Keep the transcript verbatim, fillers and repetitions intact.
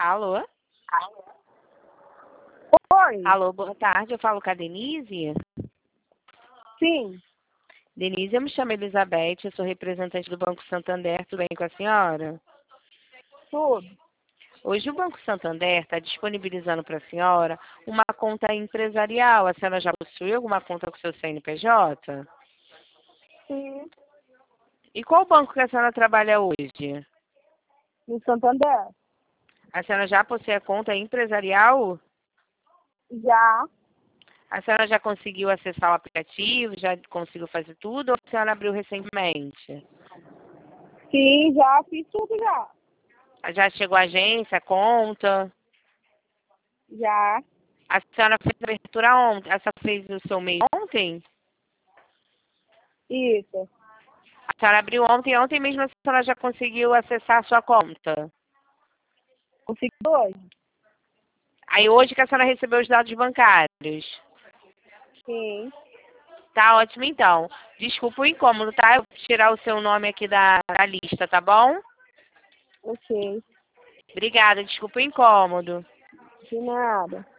Alô? Oi. Alô, boa tarde. Eu falo com a Denise. Sim. Denise, eu me chamo Elizabeth, eu sou representante do Banco Santander. Tudo bem com a senhora? Tudo. Hoje o Banco Santander está disponibilizando para a senhora uma conta empresarial. A senhora já possui alguma conta com seu C N P J? Sim. E qual banco que a senhora trabalha hoje? No Santander. A senhora já possui a conta empresarial? Já. A senhora já conseguiu acessar o aplicativo? Já conseguiu fazer tudo? Ou a senhora abriu recentemente? Sim, já fiz tudo já. Já chegou a agência, a conta? Já. A senhora fez a abertura ontem? A senhora fez o seu mês ontem? Isso. A senhora abriu ontem, ontem mesmo a senhora já conseguiu acessar a sua conta? Consegui hoje. Aí hoje que a senhora recebeu os dados bancários? Sim. Tá ótimo então. Desculpa o incômodo, tá? Eu vou tirar o seu nome aqui da, da lista, tá bom? Ok. Obrigada, desculpa o incômodo. De nada.